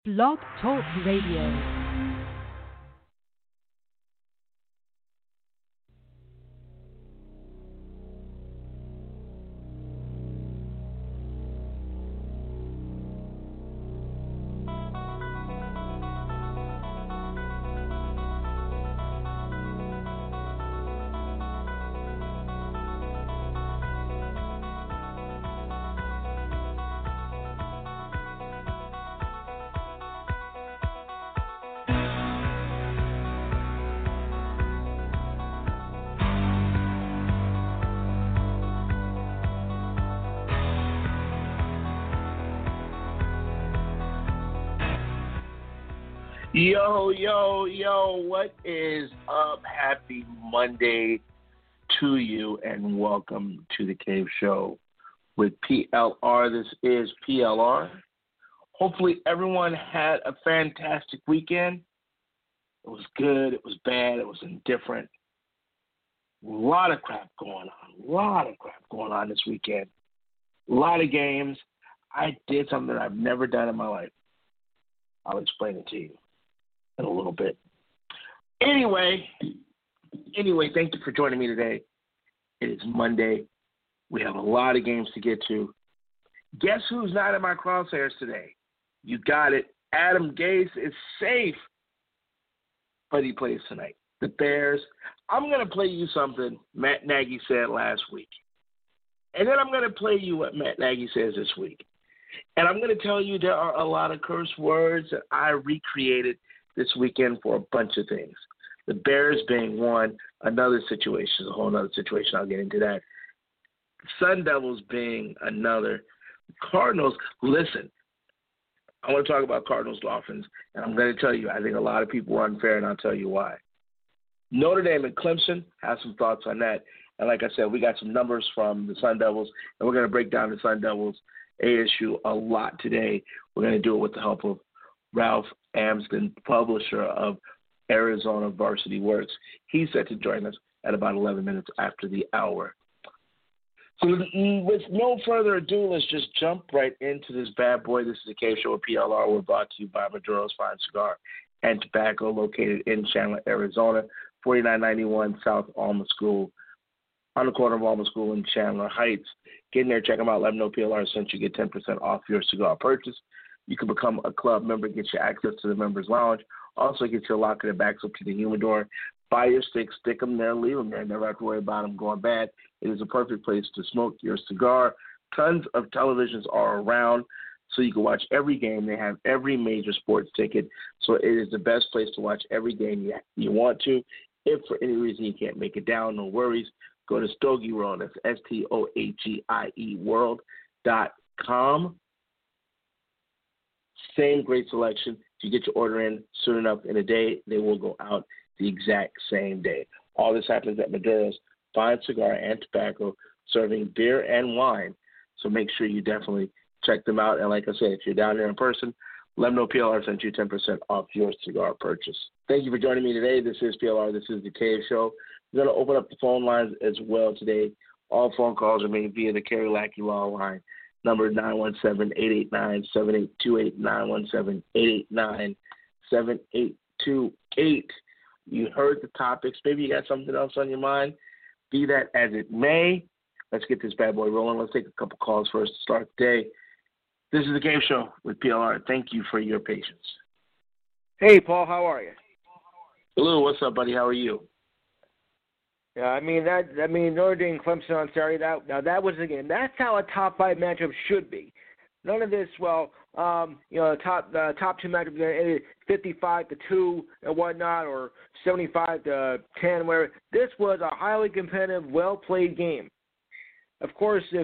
Blog Talk Radio. Yo, what is up? Happy Monday to you, and welcome to the Cave Show with PLR. This is PLR. Hopefully everyone had a fantastic weekend. It was good, it was bad, it was indifferent. A lot of crap going on this weekend. A lot of games. I did something I've never done in my life. I'll explain it to you in a little bit. Anyway, thank you for joining me today. It is Monday. We have a lot of games to get to. Guess who's not in my crosshairs today? You got it. Adam Gase is safe, but he plays tonight. The Bears. I'm going to play you something Matt Nagy said last week. And then I'm going to play you what Matt Nagy says this week. And I'm going to tell you there are a lot of curse words that I recreated this weekend for a bunch of things. The Bears being one, another situation, a whole other situation. I'll get into that. Sun Devils being another. Cardinals, listen, I want to talk about Cardinals Dolphins, and I'm going to tell you, I think a lot of people are unfair, and I'll tell you why. Notre Dame and Clemson, have some thoughts on that. And like I said, we got some numbers from the Sun Devils, and we're going to break down the Sun Devils ASU a lot today. We're going to do it with the help of Ralph Amsden, publisher of Arizona Varsity Works. He's set to join us at about 11 minutes after the hour. So with no further ado, let's just jump right into this bad boy. This is the Cave Show with PLR. We're brought to you by Maduro's Fine Cigar and Tobacco, located in Chandler, Arizona, 4991 South Alma School, on the corner of Alma School in Chandler Heights. Get in there, check them out. Let them know PLR sent you. Get 10% off your cigar purchase. You can become a club member, get your access to the members' lounge. Also get your locker that backs up to the humidor. Buy your sticks, stick them there, leave them there. Never have to worry about them going bad. It is a perfect place to smoke your cigar. Tons of televisions are around, so you can watch every game. They have every major sports ticket, so it is the best place to watch every game you want to. If for any reason you can't make it down, no worries. Go to Stogie World. That's STOAGIE World.com. Same great selection. If you get your order in soon enough in a day, they will go out the exact same day. All this happens at Maduro's Fine Cigar and Tobacco, serving beer and wine. So make sure you definitely check them out. And like I said, if you're down there in person, let them know PLR sent you 10% off your cigar purchase. Thank you for joining me today. This is PLR. This is the Cave Show. We're going to open up the phone lines as well today. All phone calls are made via the Kerry Lackey Law line. Number 917-889-7828, 917-889-7828. You heard the topics. Maybe you got something else on your mind. Be that as it may, let's get this bad boy rolling. Let's take a couple calls first to start the day. This is the Game Show with PLR. Thank you for your patience. Hey, Paul, how are you? Hello, what's up, buddy? How are you? Yeah, Notre Dame Clemson on Saturday. That was the game. That's how a top five matchup should be. None of this. Top two matchups, 55-2 and whatnot, or 75-10, where this was a highly competitive, well played game. Of course, if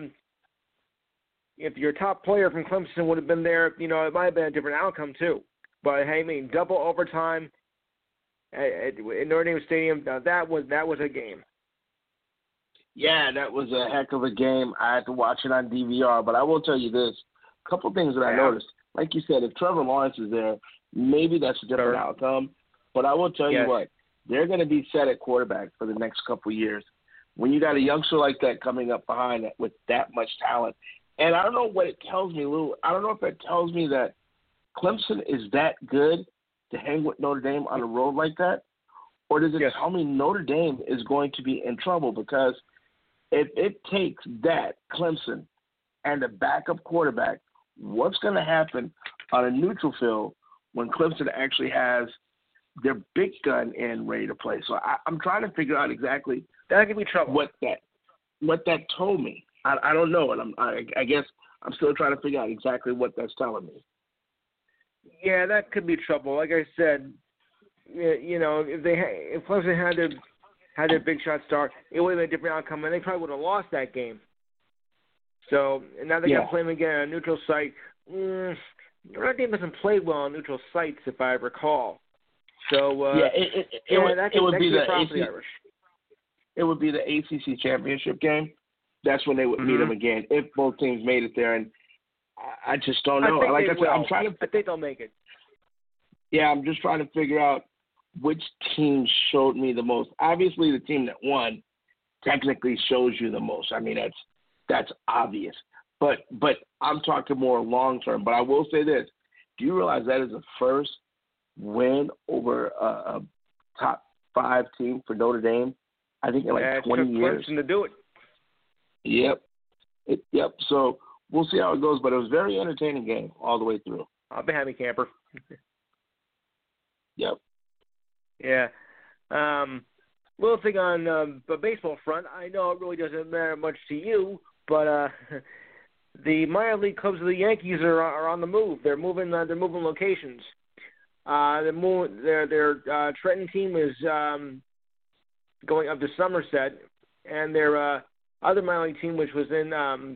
your top player from Clemson would have been there, it might have been a different outcome too. But hey, double overtime at Notre Dame Stadium. That was a game. Yeah, that was a heck of a game. I had to watch it on DVR, but I will tell you this: a couple things that I noticed. Like you said, if Trevor Lawrence is there, maybe that's a different outcome. But I will tell you what, they're going to be set at quarterback for the next couple years. When you got a youngster like that coming up behind with that much talent, and I don't know what it tells me, Lou. I don't know if it tells me that Clemson is that good to hang with Notre Dame on the road like that? Or does it tell me Notre Dame is going to be in trouble? Because if it takes that, Clemson, and a backup quarterback, what's going to happen on a neutral field when Clemson actually has their big gun in ready to play? So I'm trying to figure out exactly that could be trouble. What that told me. I don't know, and I guess I'm still trying to figure out exactly what that's telling me. Yeah, that could be trouble. Like I said, if Clemson had their big shot start, it would have been a different outcome, and they probably would have lost that game. So, and now they got to play them again on a neutral site. Notre Dame doesn't play well on neutral sites, if I recall. So, it would be the Irish. It would be the ACC championship game. That's when they would meet them again if both teams made it there. And I just don't know. I think they'll make it. Yeah, I'm just trying to figure out which team showed me the most. Obviously, the team that won technically shows you the most. I mean, that's obvious. But I'm talking more long term. But I will say this: do you realize that is the first win over a top 5 team for Notre Dame? I think in 20 years. Clemson to do it. Yep. So we'll see how it goes. But it was a very entertaining game all the way through. I'll be happy camper. Yep. Yeah. Little thing on the baseball front. I know it really doesn't matter much to you, but the minor league clubs of the Yankees are on the move. They're moving. They're moving locations. Their Trenton team is going up to Somerset, and their other minor league team, which was in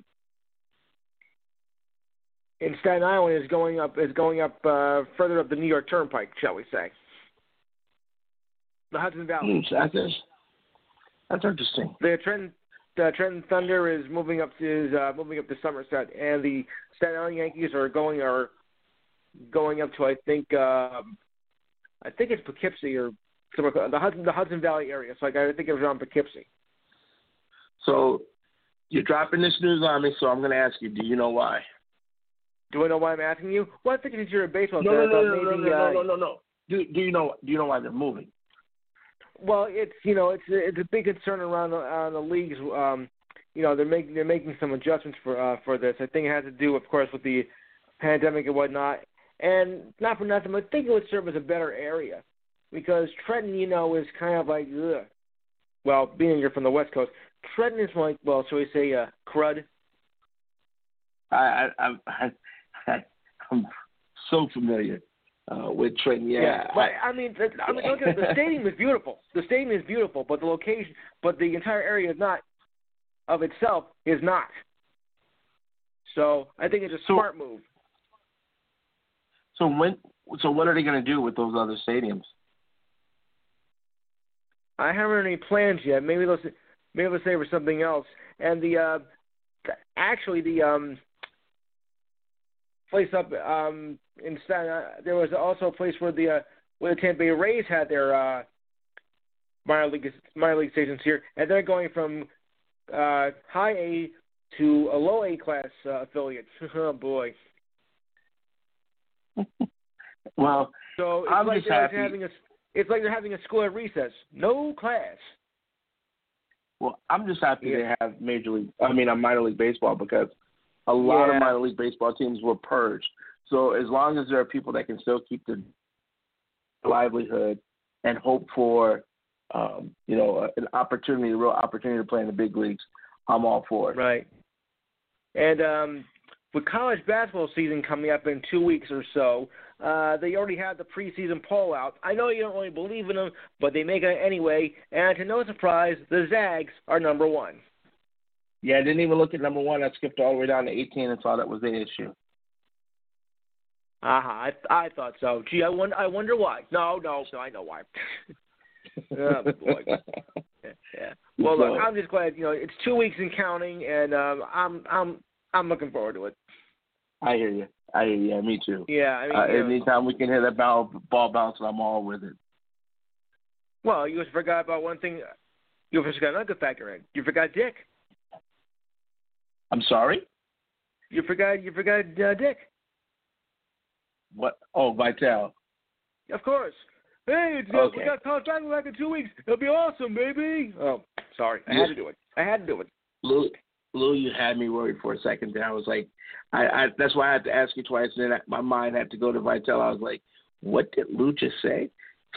Staten Island, is going up further up the New York Turnpike, shall we say? The Hudson Valley. That's interesting. The Trenton Thunder is moving up to Somerset, and the Staten Island Yankees are going up to I think it's Poughkeepsie or somewhere, the Hudson Valley area. So I think it was around Poughkeepsie. So you're dropping this news on me, so I'm going to ask you: do you know why? Do I know why I'm asking you? Well, I think since you're a baseball fan, No. Do you know why they're moving? Well, it's a big concern around the leagues. They're making some adjustments for this. I think it has to do, of course, with the pandemic and whatnot. And not for nothing, but I think it would serve as a better area because Trenton, is kind of like, ugh. Well, being you're from the West Coast, Trenton is like, well, shall we say, crud. I'm so familiar with Trenton. Yeah. But look at the stadium is beautiful. The stadium is beautiful, but the location, but the entire area is not of itself is not. So I think it's a smart move. So what are they going to do with those other stadiums? I haven't heard any plans yet. Maybe they'll say for something else. And the place up in Staten, there was also a place where the Tampa Bay Rays had their minor league stations here, and they're going from high A to a low A class affiliate. Oh boy. Well, so I'm just happy. It's like they're having a school at recess. No class. Well, I'm just happy they have minor league baseball because a lot of minor league baseball teams were purged. So as long as there are people that can still keep their livelihood and hope for, an opportunity, a real opportunity to play in the big leagues, I'm all for it. Right. And with college basketball season coming up in 2 weeks or so, they already have the preseason poll out. I know you don't really believe in them, but they make it anyway. And to no surprise, the Zags are number 1. Yeah, I didn't even look at number 1. I skipped all the way down to 18 and thought that was the issue. I thought so. Gee, I wonder why. No, I know why. Oh, boy. Yeah. Well, look, I'm just glad, it's 2 weeks and counting, and I'm looking forward to it. I hear you. Yeah, me too. Yeah, anytime we can hit that ball bouncing, I'm all with it. Well, you just forgot about one thing. You forgot another factor in. You forgot Dick. I'm sorry? You forgot Dick. What? Oh, Vital. Of course. Hey, Okay. we got College basketball back in 2 weeks. It'll be awesome, baby. Oh, sorry. I had to do it. Lou, you had me worried for a second there. I was like, I that's why I had to ask you twice, and then my mind had to go to Vital. I was like, what did Lou just say?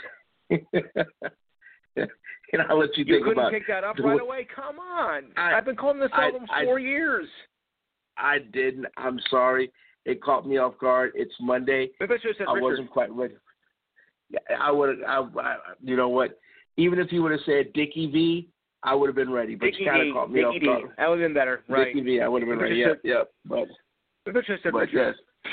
And I'll let you think about it. You couldn't pick that up right away? Come on. I've been calling this album 4 years. I didn't. I'm sorry. It caught me off guard. It's Monday. Maybe I should have said Richard. Wasn't quite ready. I would have. You know what? Even if you would have said Dickie V, I would have been ready. But you kind of caught me off guard. That would have been better, right? Dickie V, I would have been ready. Yep. But maybe I should have said Richard.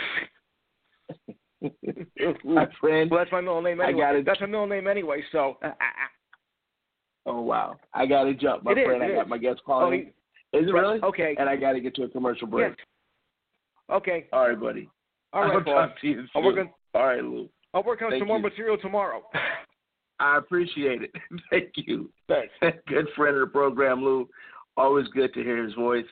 Yes. My friend. Well, that's my middle name anyway. That's my middle name anyway. So. Oh wow! I got to jump, my friend. I got my guest calling. Is it really? Okay. And I got to get to a commercial break. Yes. Okay. All right, buddy. All right, I'll talk to you soon. All right, Lou. I'll work on some more material tomorrow. I appreciate it. Thank you. Thanks. Good friend of the program, Lou. Always good to hear his voice.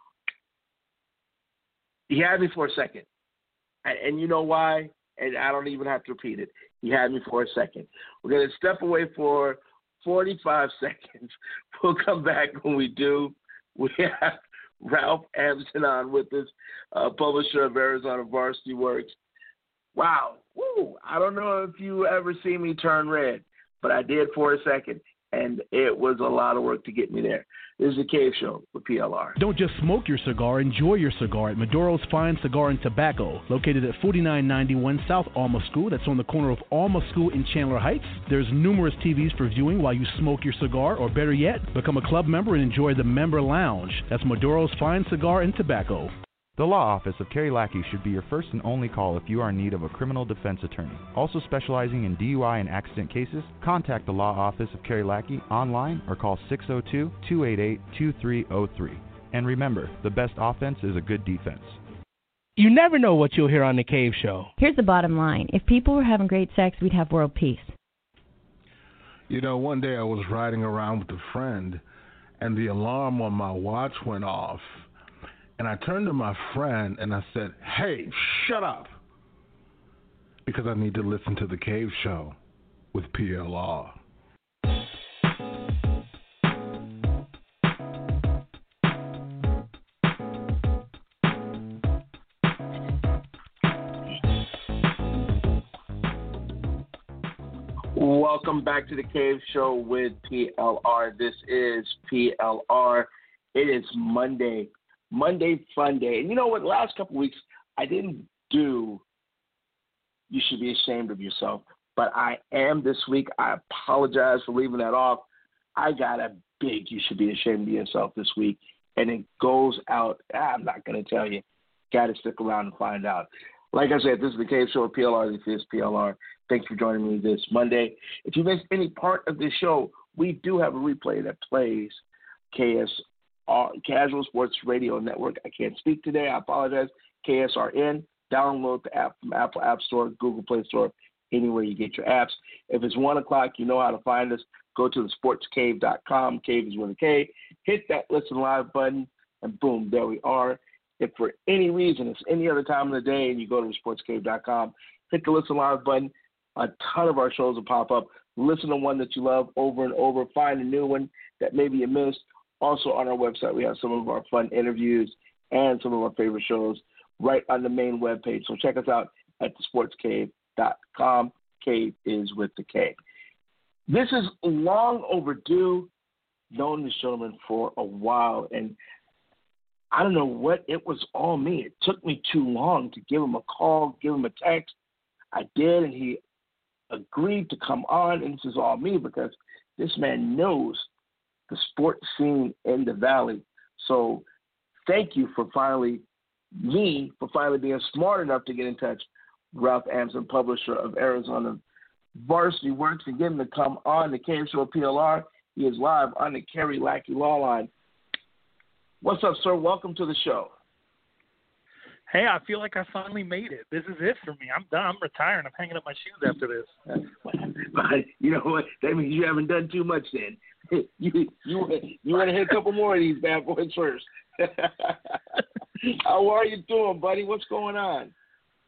He had me for a second. And you know why? And I don't even have to repeat it. He had me for a second. We're going to step away for 45 seconds. We'll come back when we do. We have Ralph Amson on with us, publisher of Arizona Varsity Works. Wow. Woo. I don't know if you ever see me turn red, but I did for a second, and it was a lot of work to get me there. This is The Cave Show with PLR. Don't just smoke your cigar, enjoy your cigar at Maduro's Fine Cigar and Tobacco, located at 4991 South Alma School. That's on the corner of Alma School in Chandler Heights. There's numerous TVs for viewing while you smoke your cigar, or better yet, become a club member and enjoy the member lounge. That's Maduro's Fine Cigar and Tobacco. The Law Office of Kerry Lackey should be your first and only call if you are in need of a criminal defense attorney. Also specializing in DUI and accident cases, contact the Law Office of Kerry Lackey online or call 602-288-2303. And remember, the best offense is a good defense. You never know what you'll hear on The Cave Show. Here's the bottom line. If people were having great sex, we'd have world peace. You know, one day I was riding around with a friend, and the alarm on my watch went off. And I turned to my friend and I said, hey, shut up. Because I need to listen to The Cave Show with PLR. Welcome back to The Cave Show with PLR. This is PLR. It is Monday fun day. And you know what? The last couple of weeks, I didn't do You Should Be Ashamed of Yourself, but I am this week. I apologize for leaving that off. I got a big You Should Be Ashamed of Yourself this week, and it goes out. I'm not going to tell you. Got to stick around and find out. Like I said, this is The Cave Show with PLR. This is PLR. Thanks for joining me this Monday. If you missed any part of this show, we do have a replay that plays Casual Sports Radio Network. I can't speak today. I apologize. KSRN. Download the app from Apple App Store, Google Play Store, anywhere you get your apps. If it's 1 o'clock, you know how to find us. Go to thesportscave.com. Cave is with a K. Hit that Listen Live button, and boom, there we are. If for any reason it's any other time of the day and you go to thesportscave.com, hit the Listen Live button. A ton of our shows will pop up. Listen to one that you love over and over. Find a new one that maybe you missed. Also on our website, we have some of our fun interviews and some of our favorite shows right on the main webpage. So check us out at thesportscave.com. Cave is with the K. This is long overdue. Known this gentleman for a while, and I don't know what it was all me. It took me too long to give him a call, give him a text. I did, and he agreed to come on, and this is all me because this man knows the sports scene in the Valley. So thank you for finally being smart enough to get in touch with Ralph Amson, publisher of Arizona Varsity Works, and get him to come on the Cave Show PLR. He is live on the Kerry Lackey Law Line. What's up, sir? Welcome to the show. Hey, I feel like I finally made it. This is it for me. I'm done. I'm retiring. I'm hanging up my shoes after this. You know what? That means you haven't done too much then. You want to hit a couple more of these bad boys first. How are you doing, buddy? What's going on?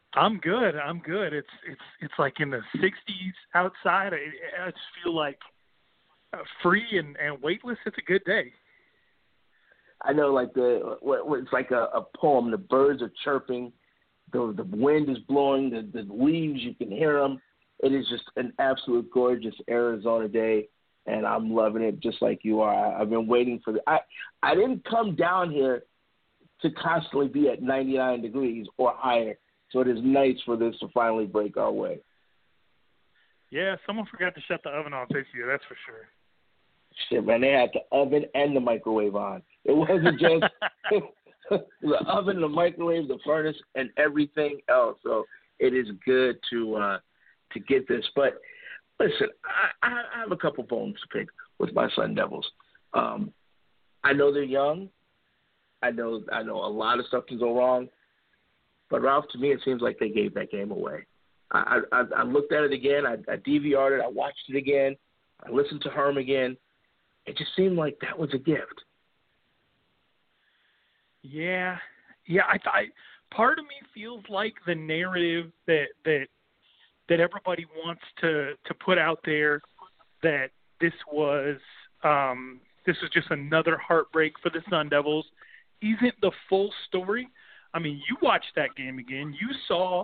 I'm good. It's like in the 60s outside. I just feel like free and weightless. It's a good day. I know, like it's like a poem. The birds are chirping, the wind is blowing, the leaves, you can hear them. It is just an absolute gorgeous Arizona day, and I'm loving it just like you are. I've been waiting for I didn't come down here to constantly be at 99 degrees or higher, so it is nice for this to finally break our way. Yeah, someone forgot to shut the oven off this year, that's for sure. Shit, man, they had the oven and the microwave on. It wasn't just the oven, the microwave, the furnace, and everything else. So it is good to get this. But listen, I have a couple bones to pick with my Sun Devils. I know they're young. I know a lot of stuff can go wrong. But Ralph, to me, it seems like they gave that game away. I looked at it again. I DVR'd it. I watched it again. I listened to Herm again. It just seemed like that was a gift. Yeah. I part of me feels like the narrative that everybody wants to put out there, that this was just another heartbreak for the Sun Devils, isn't the full story. I mean, you watched that game again. You saw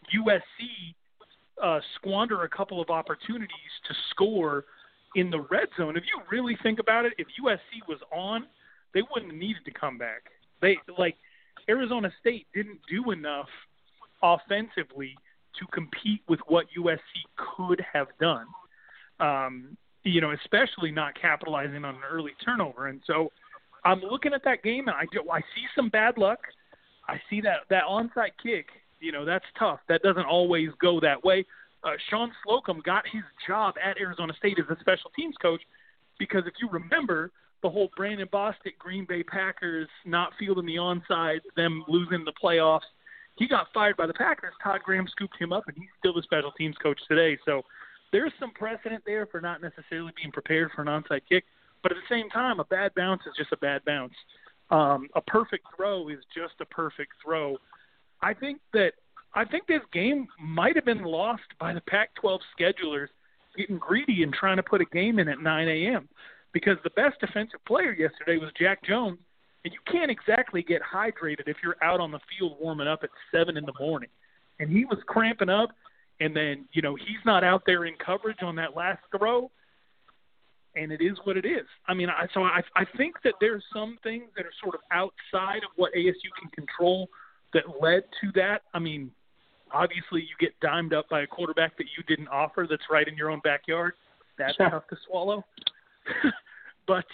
USC squander a couple of opportunities to score in the red zone. If you really think about it, if USC was on, they wouldn't have needed to come back. Arizona State didn't do enough offensively to compete with what USC could have done. Especially not capitalizing on an early turnover. And so I'm looking at that game, and I see some bad luck. I see that onside kick. That's tough. That doesn't always go that way. Sean Slocum got his job at Arizona State as a special teams coach because if you remember the whole Brandon Bostic Green Bay Packers not fielding the onside, them losing the playoffs, he got fired by the Packers. Todd Graham scooped him up, and he's still the special teams coach today. So there's some precedent there for not necessarily being prepared for an onside kick. But at the same time, a bad bounce is just a bad bounce. A perfect throw is just a perfect throw. I think this game might have been lost by the Pac-12 schedulers getting greedy and trying to put a game in at 9 a.m. because the best defensive player yesterday was Jack Jones, and you can't exactly get hydrated if you're out on the field warming up at 7 in the morning. And he was cramping up, and then, he's not out there in coverage on that last throw, and it is what it is. I mean, I think that there's some things that are sort of outside of what ASU can control that led to that. I mean, obviously you get dimed up by a quarterback that you didn't offer that's right in your own backyard. That's tough to swallow. But,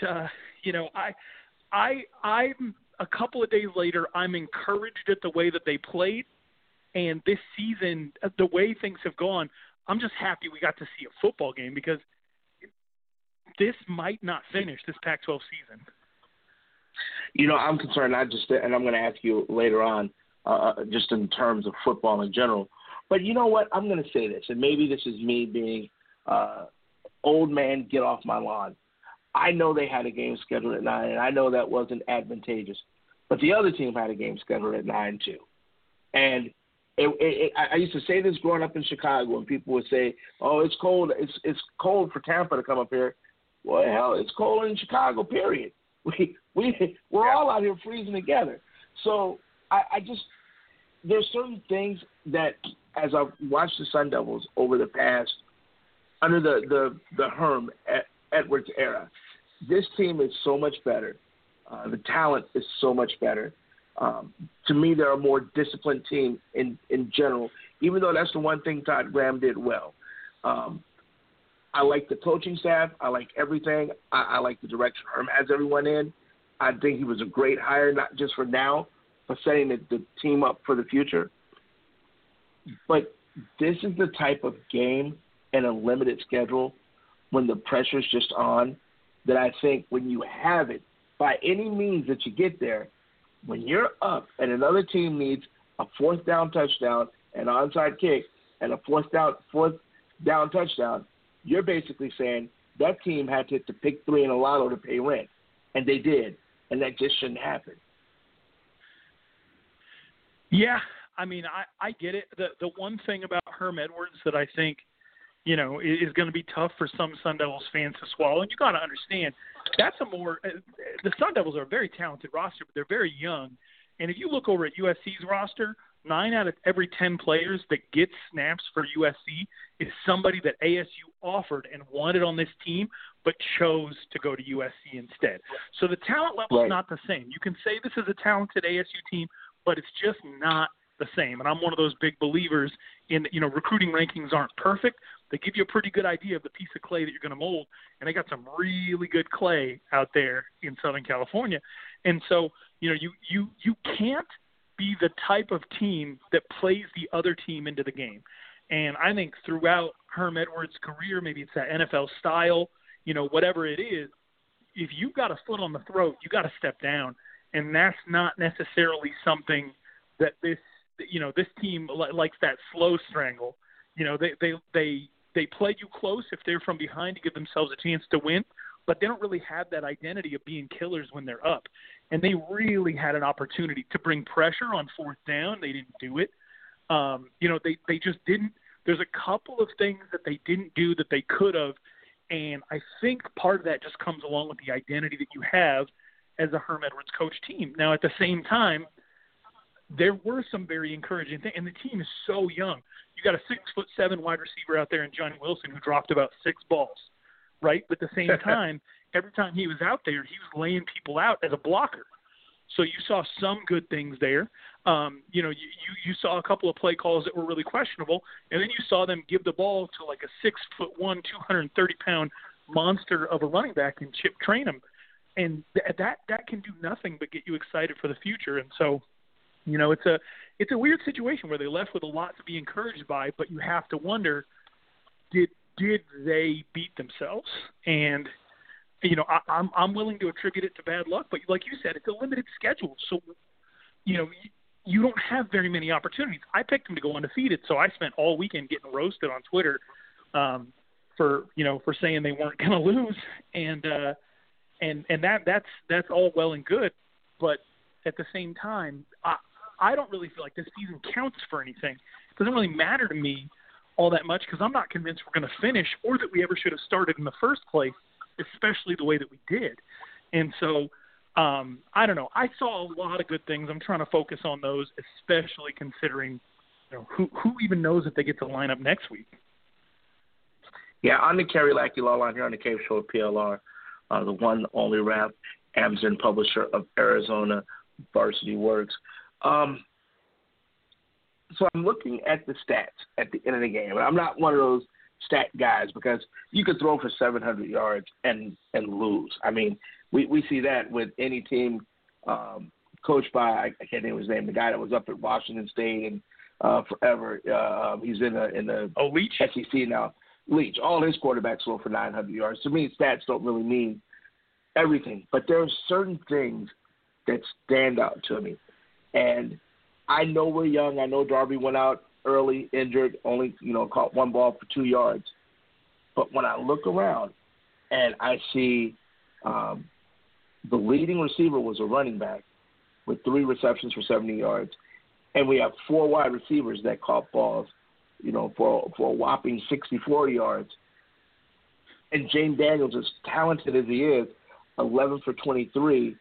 I'm a couple of days later, I'm encouraged at the way that they played. And this season, the way things have gone, I'm just happy we got to see a football game because this might not finish this Pac-12 season. I'm concerned, and I'm going to ask you later on, just in terms of football in general. But you know what? I'm going to say this, and maybe this is me being old man, get off my lawn. I know they had a game scheduled at 9, and I know that wasn't advantageous. But the other team had a game scheduled at 9 too. And I used to say this growing up in Chicago, and people would say, "Oh, it's cold. It's cold for Tampa to come up here." Well, hell, it's cold in Chicago. Period. We're all out here freezing together. So I just there's certain things that as I've watched the Sun Devils over the past under the Herm Edwards era, this team is so much better. The talent is so much better. To me, they're a more disciplined team in general, even though that's the one thing Todd Graham did well. I like the coaching staff. I like everything. I like the direction Herm has everyone in. I think he was a great hire, not just for now, but setting the team up for the future. But this is the type of game and a limited schedule when the pressure's just on that I think when you have it, by any means that you get there, when you're up and another team needs a fourth down touchdown, an onside kick, and a fourth down touchdown, you're basically saying that team had to hit the pick 3 in a lotto to pay rent. And they did. And that just shouldn't happen. Yeah, I mean, I get it. The one thing about Herm Edwards that I think, you know, is going to be tough for some Sun Devils fans to swallow, and you got to understand, that's the Sun Devils are a very talented roster, but they're very young. And if you look over at USC's roster, 9 out of every 10 players that get snaps for USC is somebody that ASU offered and wanted on this team, but chose to go to USC instead. So the talent level is not the same. You can say this is a talented ASU team, but it's just not the same. And I'm one of those big believers in, you know, recruiting rankings aren't perfect. They give you a pretty good idea of the piece of clay that you're going to mold, and they got some really good clay out there in Southern California. And so, you know, you can't be the type of team that plays the other team into the game. And I think throughout Herm Edwards' career, maybe it's that NFL style, you know, whatever it is, if you've got a foot on the throat, you got to step down. And that's not necessarily something that this team likes, that slow strangle. You know, they play you close if they're from behind to give themselves a chance to win, but they don't really have that identity of being killers when they're up. And they really had an opportunity to bring pressure on fourth down. They didn't do it. You know, they just didn't. There's a couple of things that they didn't do that they could have, and I think part of that just comes along with the identity that you have as a Herm Edwards coach team. Now, at the same time, there were some very encouraging things, and the team is so young. You got a 6'7" wide receiver out there in Johnny Wilson who dropped about 6 balls, right? But at the same time, every time he was out there, he was laying people out as a blocker. So you saw some good things there. You know, you saw a couple of play calls that were really questionable, and then you saw them give the ball to like a 6'1", 230-pound monster of a running back and Chip Trainum. And that can do nothing but get you excited for the future. And so, you know, it's a weird situation where they left with a lot to be encouraged by, but you have to wonder, did they beat themselves? And you know, I'm willing to attribute it to bad luck, but like you said, it's a limited schedule, so you know you don't have very many opportunities. I picked them to go undefeated, so I spent all weekend getting roasted on Twitter for saying they weren't going to lose, and that's all well and good, but at the same time, I don't really feel like this season counts for anything. It doesn't really matter to me all that much because I'm not convinced we're going to finish or that we ever should have started in the first place, especially the way that we did. And so, I don't know. I saw a lot of good things. I'm trying to focus on those, especially considering, you know, who even knows if they get to line up next week. Yeah, I'm the Kerry Lackey Law Line here on the Cave Show of PLR, the one only rap Amazon publisher of Arizona Varsity Works. So I'm looking at the stats at the end of the game, and I'm not one of those stat guys because you could throw for 700 yards and lose. I mean, we see that with any team coached by, I can't name his name, the guy that was up at Washington State and forever. He's in the Leach? SEC now. Leach. All his quarterbacks throw for 900 yards. To me, stats don't really mean everything, but there are certain things that stand out to me. And I know we're young. I know Darby went out early, injured, only, caught 1 ball for 2 yards. But when I look around and I see the leading receiver was a running back with 3 receptions for 70 yards, and we have 4 wide receivers that caught balls, for a whopping 64 yards. And Jaden Daniels, as talented as he is, 11 for 23.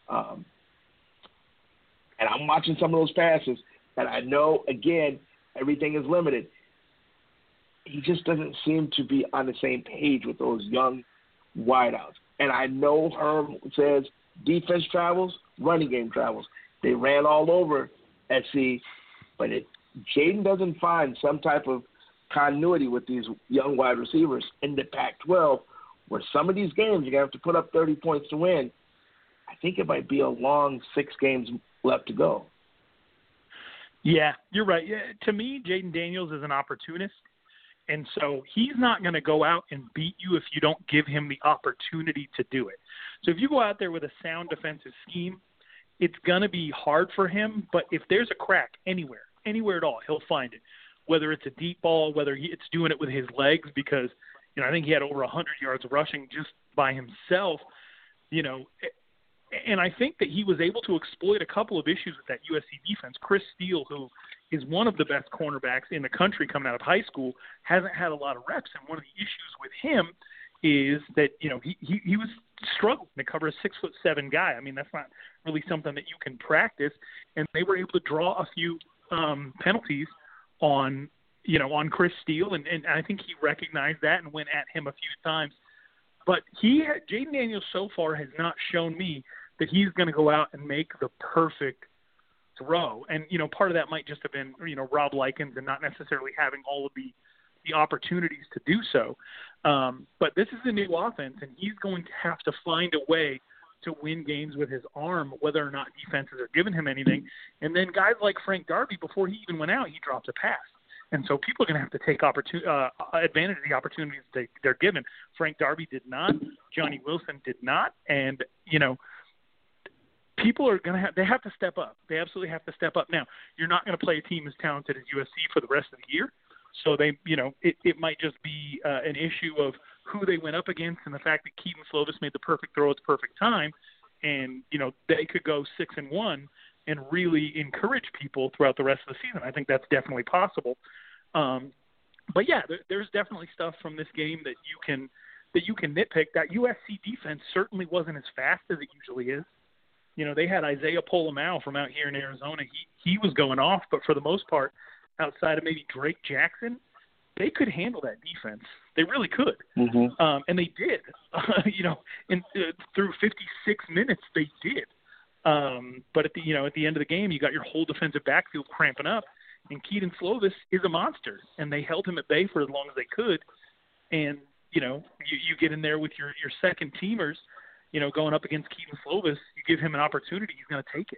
And I'm watching some of those passes, and I know, again, everything is limited. He just doesn't seem to be on the same page with those young wideouts. And I know Herm says defense travels, running game travels. They ran all over SC, but Jaden doesn't find some type of continuity with these young wide receivers in the Pac-12, where some of these games you're going to have to put up 30 points to win. I think it might be a long 6 games left to go. Yeah, you're right. Yeah, to me, Jaden Daniels is an opportunist, and so he's not going to go out and beat you if you don't give him the opportunity to do it. So if you go out there with a sound defensive scheme, it's going to be hard for him, but if there's a crack anywhere at all, he'll find it, whether it's a deep ball, whether it's doing it with his legs, because I think he had over 100 yards rushing just by himself, and I think that he was able to exploit a couple of issues with that USC defense. Chris Steele, who, is one of the best cornerbacks in the country coming out of high school, hasn't had a lot of reps. And one of the issues with him is that, he was struggling to cover a 6'7" guy. I mean, that's not really something that you can practice. And they were able to draw a few penalties on Chris Steele. And I think he recognized that and went at him a few times. But Jayden Daniels so far has not shown me that he's going to go out and make the perfect throw. And, part of that might just have been, Rob Likens and not necessarily having all of the opportunities to do so. But this is a new offense, and he's going to have to find a way to win games with his arm, whether or not defenses are giving him anything. And then guys like Frank Darby, before he even went out, he dropped a pass. And so people are going to have to take advantage of the opportunities they're given. Frank Darby did not. Johnny Wilson did not. And, people are going to they have to step up. They absolutely have to step up. Now, you're not going to play a team as talented as USC for the rest of the year. So it might just be an issue of who they went up against and the fact that Keaton Slovis made the perfect throw at the perfect time. And, they could go 6-1 and really encourage people throughout the rest of the season. I think that's definitely possible. But yeah, there's definitely stuff from this game that you can nitpick. That USC defense certainly wasn't as fast as it usually is. They had Isaiah Polamau from out here in Arizona. He was going off, but for the most part, outside of maybe Drake Jackson, they could handle that defense. They really could. Mm-hmm. And they did. Through 56 minutes, they did. But at the end of the game, you got your whole defensive backfield cramping up, and Keaton Slovis is a monster, and they held him at bay for as long as they could. And you get in there with your second teamers, going up against Keaton Slovis, you give him an opportunity, he's going to take it.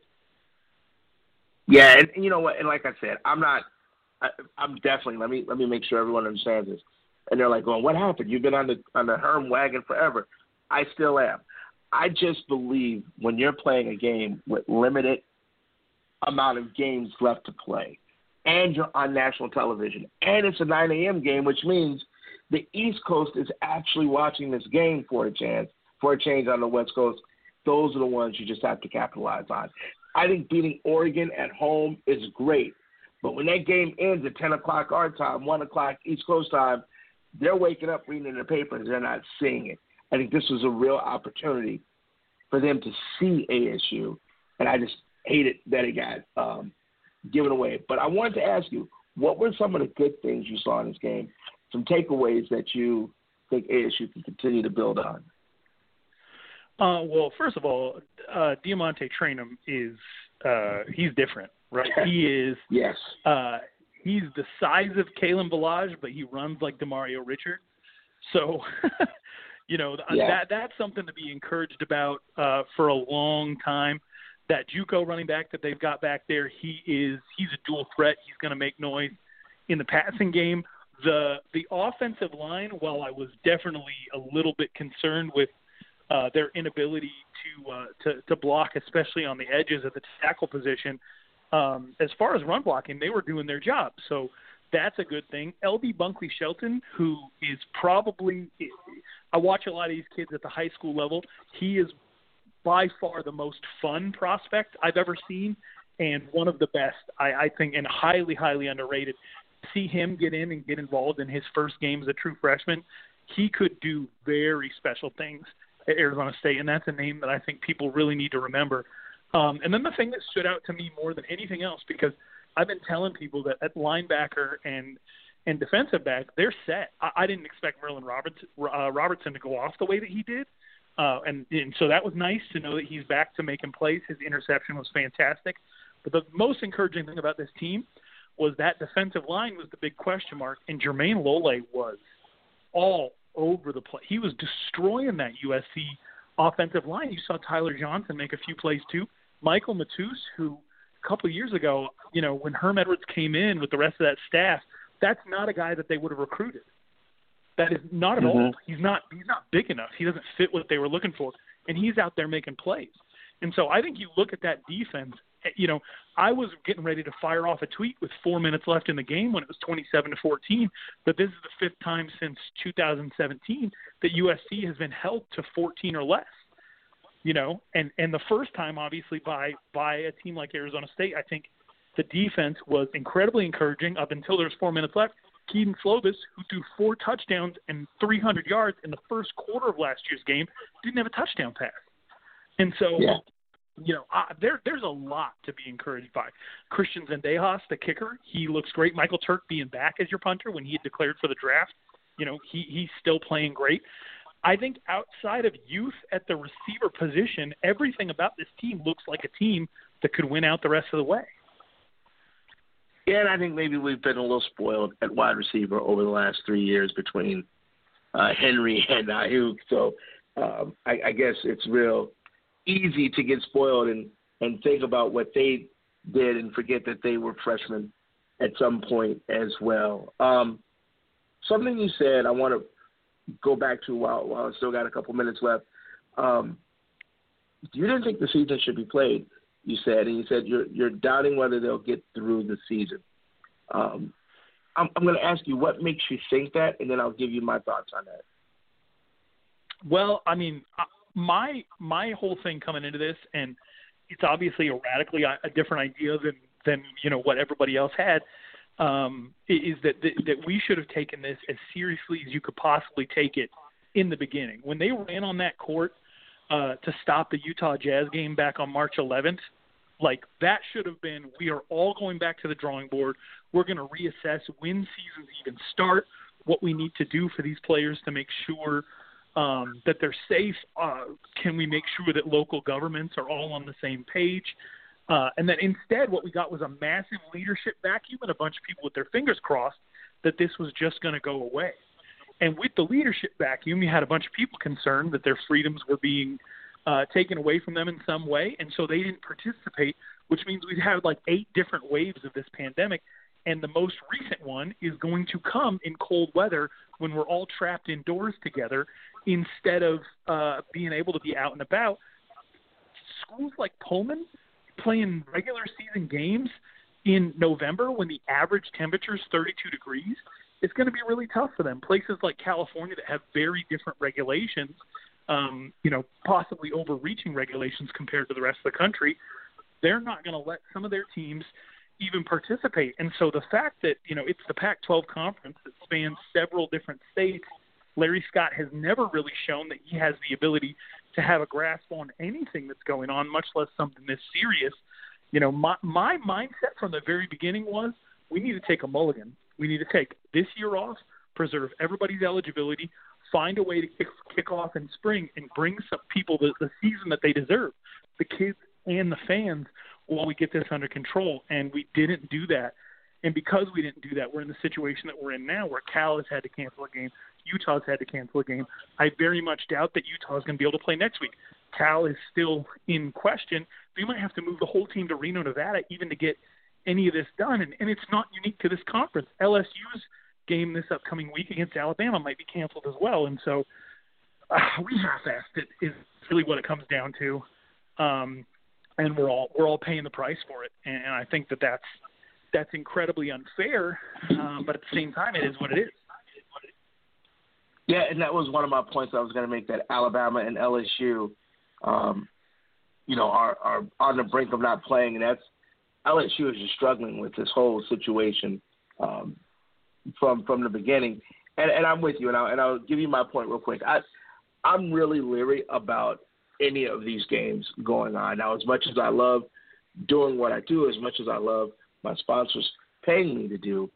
Yeah, and you know what? And like I said, I'm definitely. Let me make sure everyone understands this. And they're like, "Well, what happened? You've been on the Herm wagon forever." I still am. I just believe when you're playing a game with limited amount of games left to play, and you're on national television, and it's a 9 a.m. game, which means the East Coast is actually watching this game for a change on the West Coast. Those are the ones you just have to capitalize on. I think beating Oregon at home is great, but when that game ends at 10 o'clock our time, 1 o'clock East Coast time, they're waking up reading in the papers. They're not seeing it. I think this was a real opportunity for them to see ASU, and I just hate it that it got given away. But I wanted to ask you, what were some of the good things you saw in this game, some takeaways that you think ASU can continue to build on? Well, first of all, Diamante Traynham is he's different, right? He is. Yes. He's the size of Kalen Ballage, but he runs like Demario Richard. So, that's something to be encouraged about for a long time. That JUCO running back that they've got back there, he's a dual threat. He's going to make noise in the passing game. The offensive line, while I was definitely a little bit concerned with their inability to block, especially on the edges of the tackle position. As far as run blocking, they were doing their job. So that's a good thing. LD Bunkley Shelton, who is probably – I watch a lot of these kids at the high school level. He is by far the most fun prospect I've ever seen and one of the best, I think, and highly, highly underrated. See him get in and get involved in his first game as a true freshman, he could do very special things at Arizona State, and that's a name that I think people really need to remember. And then the thing that stood out to me more than anything else, because I've been telling people that at linebacker and defensive back, they're set. I didn't expect Merlin Robertson to go off the way that he did. And so that was nice to know that he's back to making plays. His interception was fantastic. But the most encouraging thing about this team was that defensive line was the big question mark, and Jermaine Lole was all over the place. He was destroying that USC offensive line. You saw Tyler Johnson make a few plays too. Michael Matus, who a couple of years ago, when Herm Edwards came in with the rest of that staff, that's not a guy that they would have recruited. That is not at all. He's not big enough. He doesn't fit what they were looking for, and he's out there making plays. And so I think you look at that defense. I was getting ready to fire off a tweet with 4 minutes left in the game when it was 27-14. But this is the fifth time since 2017 that USC has been held to 14 or less. And the first time, obviously, by a team like Arizona State. I think The defense was incredibly encouraging up until there was 4 minutes left. Keaton Slovis, who threw 4 touchdowns and 300 yards in the first quarter of last year's game, didn't have a touchdown pass. And so, there's a lot to be encouraged by. Christian Zendejas, the kicker, he looks great. Michael Turk being back as your punter when he had declared for the draft, he's still playing great. I think outside of youth at the receiver position, everything about this team looks like a team that could win out the rest of the way. Yeah, and I think maybe we've been a little spoiled at wide receiver over the last 3 years between Henry and Ayuk. So I guess it's real easy to get spoiled and think about what they did and forget that they were freshmen at some point as well. Something you said I want to go back to while I still got a couple minutes left. You didn't think the season should be played, you said, and you said you're doubting whether they'll get through the season. I'm going to ask you what makes you think that, and then I'll give you my thoughts on that. Well, I mean, my whole thing coming into this, and it's obviously a radically a different idea than what everybody else had, is that we should have taken this as seriously as you could possibly take it in the beginning. When they ran on that court to stop the Utah Jazz game back on March 11th, like that should have been, we are all going back to the drawing board. We're going to reassess when seasons even start, what we need to do for these players to make sure that they're safe. Can we make sure that local governments are all on the same page? And then instead what we got was a massive leadership vacuum and a bunch of people with their fingers crossed that this was just going to go away. And with the leadership vacuum, you had a bunch of people concerned that their freedoms were being taken away from them in some way, and so they didn't participate, which means we've had like 8 different waves of this pandemic, and the most recent one is going to come in cold weather when we're all trapped indoors together instead of being able to be out and about. Schools like Pullman playing regular season games in November when the average temperature is 32 degrees, it's going to be really tough for them. Places like California that have very different regulations, possibly overreaching regulations compared to the rest of the country, they're not going to let some of their teams even participate. And so the fact that, it's the Pac-12 conference that spans several different states, Larry Scott has never really shown that he has the ability to have a grasp on anything that's going on, much less something this serious. My mindset from the very beginning was we need to take a mulligan. We need to take this year off, preserve everybody's eligibility, find a way to kick off in spring and bring some people the season that they deserve, the kids and the fans, while we get this under control. And we didn't do that. And because we didn't do that, we're in the situation that we're in now where Cal has had to cancel a game. Utah's had to cancel a game. I very much doubt that Utah is going to be able to play next week. Cal is still in question. We might have to move the whole team to Reno, Nevada, even to get any of this done. And it's not unique to this conference. LSU's game this upcoming week against Alabama might be canceled as well. And so we half-assed it is really what it comes down to. And we're all paying the price for it. And I think that's incredibly unfair. But at the same time, it is what it is. Yeah, and that was one of my points I was going to make, that Alabama and LSU, are on the brink of not playing, and that's LSU is just struggling with this whole situation from the beginning. And I'm with you, and I'll give you my point real quick. I'm really leery about any of these games going on. Now, as much as I love doing what I do, as much as I love my sponsors paying me to do,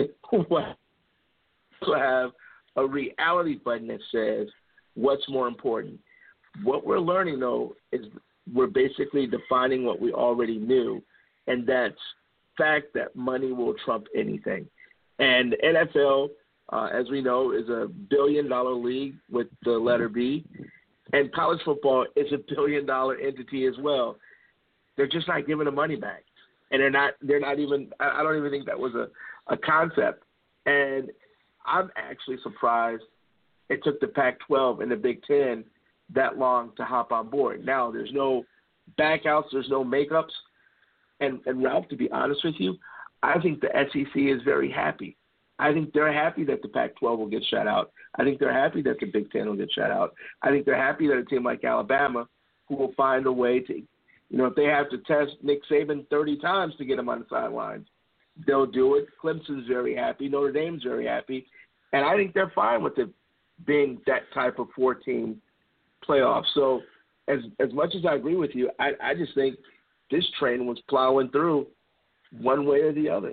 I have a reality button that says what's more important. What we're learning, though, is we're basically defining what we already knew, and that's fact that money will trump anything. And NFL, as we know, is a billion-dollar league with the letter B, and college football is a billion-dollar entity as well. They're just not giving the money back, and they're not even. I don't even think that was a concept. And I'm actually surprised it took the Pac-12 and the Big Ten that long to hop on board. Now, there's no backouts, there's no makeups. And Ralph, to be honest with you, I think the SEC is very happy. I think they're happy that the Pac-12 will get shut out. I think they're happy that the Big Ten will get shut out. I think they're happy that a team like Alabama, who will find a way to You know, if they have to test Nick Saban 30 times to get him on the sidelines, they'll do it. Clemson's very happy. Notre Dame's very happy. And I think they're fine with it being that type of 4-team playoff. So as much as I agree with you, I just think this train was plowing through one way or the other.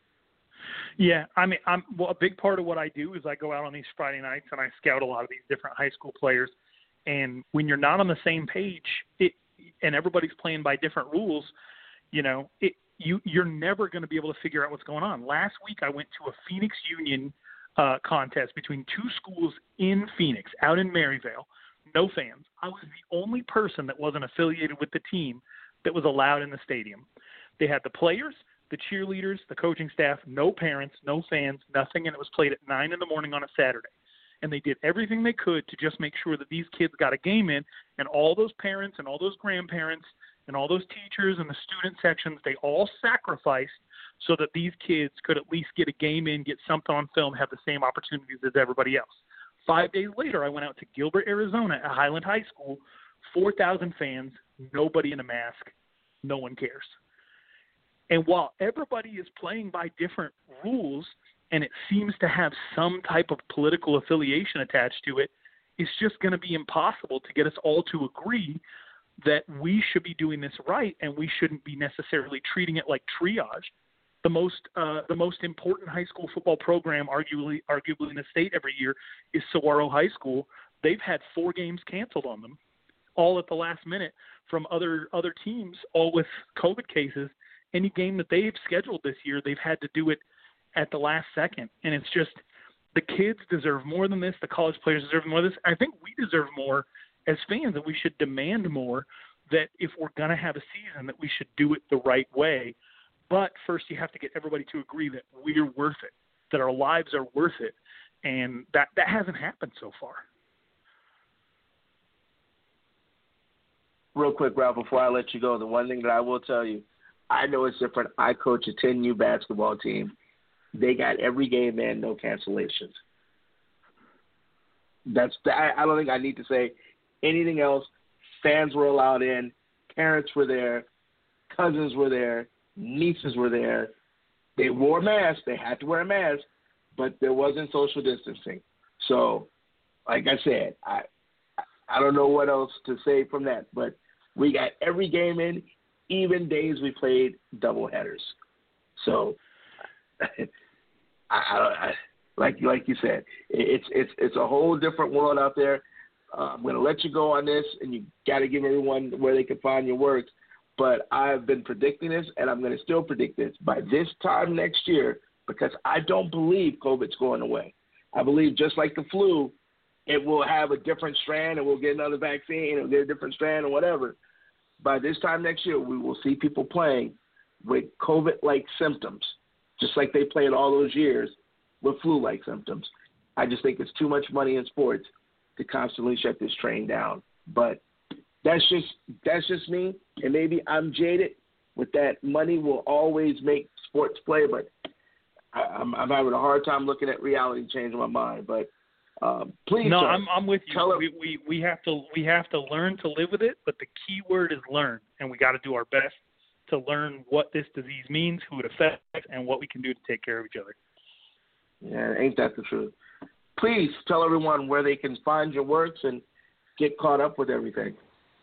Yeah, I mean, a big part of what I do is I go out on these Friday nights and I scout a lot of these different high school players. And when you're not on the same page, and everybody's playing by different rules, you know, you're never going to be able to figure out what's going on. Last week I went to a Phoenix Union contest between two schools in Phoenix, out in Maryvale, no fans. I was the only person that wasn't affiliated with the team that was allowed in the stadium. They had the players, the cheerleaders, the coaching staff, no parents, no fans, nothing, and it was played at 9 a.m. on a Saturday. And they did everything they could to just make sure that these kids got a game in, and all those parents and all those grandparents and all those teachers and the student sections, they all sacrificed so that these kids could at least get a game in, get something on film, have the same opportunities as everybody else. 5 days later, I went out to Gilbert, Arizona at Highland High School, 4,000 fans, nobody in a mask, no one cares. And while everybody is playing by different rules, and it seems to have some type of political affiliation attached to it, it's just going to be impossible to get us all to agree that we should be doing this right and we shouldn't be necessarily treating it like triage. The most important high school football program, arguably in the state every year, is Saguaro High School. They've had 4 games canceled on them, all at the last minute from other teams, all with COVID cases. Any game that they've scheduled this year, they've had to do it at the last second. And it's just, the kids deserve more than this. The college players deserve more than this. I think we deserve more as fans, and we should demand more, that if we're going to have a season, that we should do it the right way. But first you have to get everybody to agree that we're worth it, that our lives are worth it. And that hasn't happened so far. Real quick, Ralph, before I let you go, the one thing that I will tell you, I know it's different. I coach a 10U basketball team. They got every game in, no cancellations. I don't think I need to say anything else. Fans were allowed in. Parents were there. Cousins were there. Nieces were there. They wore masks. They had to wear a mask, but there wasn't social distancing. So, like I said, I don't know what else to say from that, but we got every game in, even days we played doubleheaders. So, like you said, it's a whole different world out there. I'm going to let you go on this, and you got to give everyone where they can find your work. But I've been predicting this, and I'm going to still predict this. By this time next year, because I don't believe COVID's going away. I believe just like the flu, it will have a different strand, and we'll get another vaccine, and we'll get a different strand or whatever. By this time next year, we will see people playing with COVID-like symptoms, just like they played all those years with flu-like symptoms. I just think it's too much money in sports to constantly shut this train down. But that's just me, and maybe I'm jaded with that. Money will always make sports play, but I'm having a hard time looking at reality changing my mind. But please, no, sir, I'm with you. We have to learn to live with it, but the key word is learn, and we got to do our best to learn what this disease means, who it affects, and what we can do to take care of each other. Yeah, ain't that the truth? Please tell everyone where they can find your works and get caught up with everything.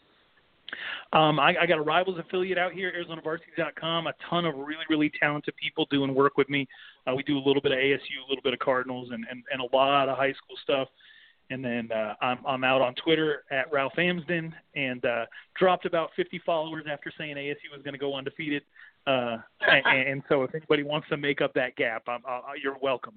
I got a Rivals affiliate out here, ArizonaVarsity.com, a ton of really, really talented people doing work with me. We do a little bit of ASU, a little bit of Cardinals, and a lot of high school stuff. And then I'm out on Twitter at Ralph Amsden, and dropped about 50 followers after saying ASU was going to go undefeated. And so if anybody wants to make up that gap, you're welcome.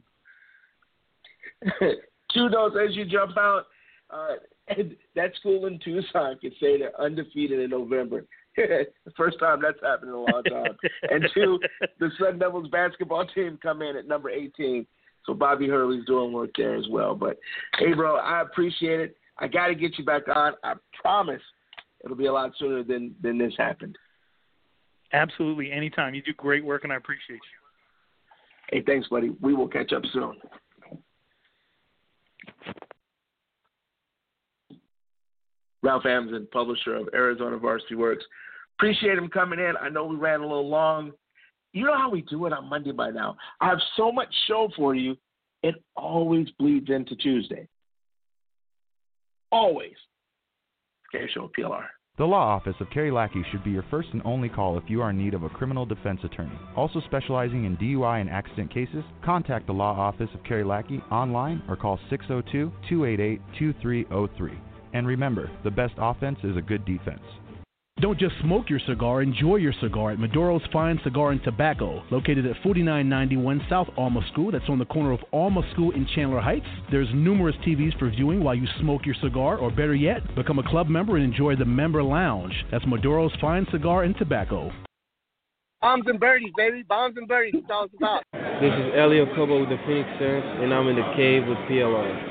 2 notes as you jump out. That school in Tucson can say they're undefeated in November. The first time that's happened in a long time. And 2, the Sun Devils basketball team come in at number 18. So Bobby Hurley's doing work there as well. But, hey, bro, I appreciate it. I got to get you back on. I promise it'll be a lot sooner than this happened. Absolutely. Anytime. You do great work, and I appreciate you. Hey, thanks, buddy. We will catch up soon. Ralph Amsden, publisher of Arizona Varsity Works. Appreciate him coming in. I know we ran a little long. You know how we do it on Monday by now. I have so much show for you, it always bleeds into Tuesday. Always. Okay, show PLR. The law office of Kerry Lackey should be your first and only call if you are in need of a criminal defense attorney. Also specializing in DUI and accident cases, contact the law office of Kerry Lackey online or call 602-288-2303. And remember, the best offense is a good defense. Don't just smoke your cigar, enjoy your cigar at Maduro's Fine Cigar and Tobacco, located at 4991 South Alma School. That's on the corner of Alma School in Chandler Heights. There's numerous TVs for viewing while you smoke your cigar, or better yet, become a club member and enjoy the member lounge. That's Maduro's Fine Cigar and Tobacco. Bombs and birdies, baby. Bombs and birdies. That's all it's about. This is Elio Kobo with the Phoenix Suns, and I'm in the cave with PLR.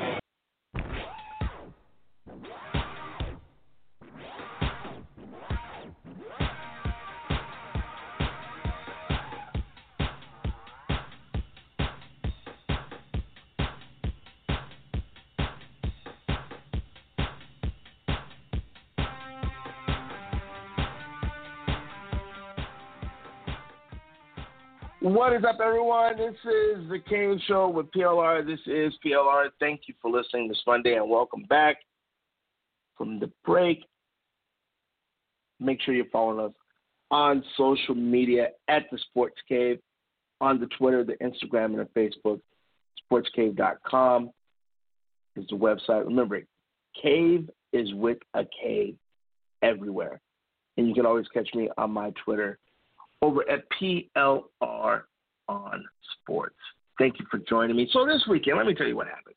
What is up, everyone? This is the Cave Show with PLR. This is PLR. Thank you for listening this Monday, and welcome back from the break. Make sure you're following us on social media at the Sports Cave, on the Twitter, the Instagram, and the Facebook. SportsCave.com is the website. Remember, Cave is with a K everywhere. And you can always catch me on my Twitter over at PLR on Sports. Thank you for joining me. So this weekend, let me tell you what happened.